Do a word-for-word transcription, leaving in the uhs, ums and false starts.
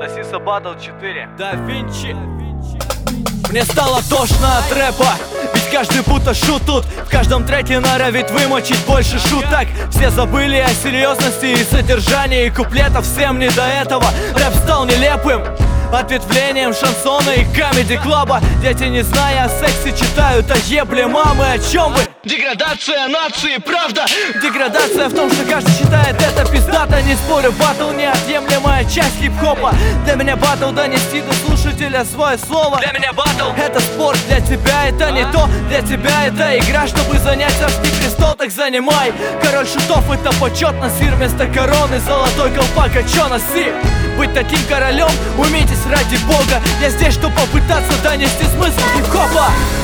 Сосиса Батл четыре. Да Винчи. Мне стало тошно от рэпа, ведь каждый будто шут тут. В каждом треке норовит вымочить больше шуток. Все забыли о серьезности и содержании куплетов, всем не до этого. Рэп стал нелепым ответвлением шансона и камеди-клаба. Дети, не зная о сексе, читают о ебле мамы. О чем вы? Деградация нации, правда? Деградация в том, что каждый считает это пиздато. Не спорю, батл неотъемлемая часть хип-хопа. Для меня батл донести до слушателя свое слово. Для меня батл это спорт, для тебя это не то. Для тебя это игра, чтобы занять царский престол, так занимай. Король шутов это почетно, сир вместо короны. Золотой колпак, а чё носи? Быть таким королем, умейтесь ради бога. Я здесь, чтобы попытаться донести смысл хип-хопа.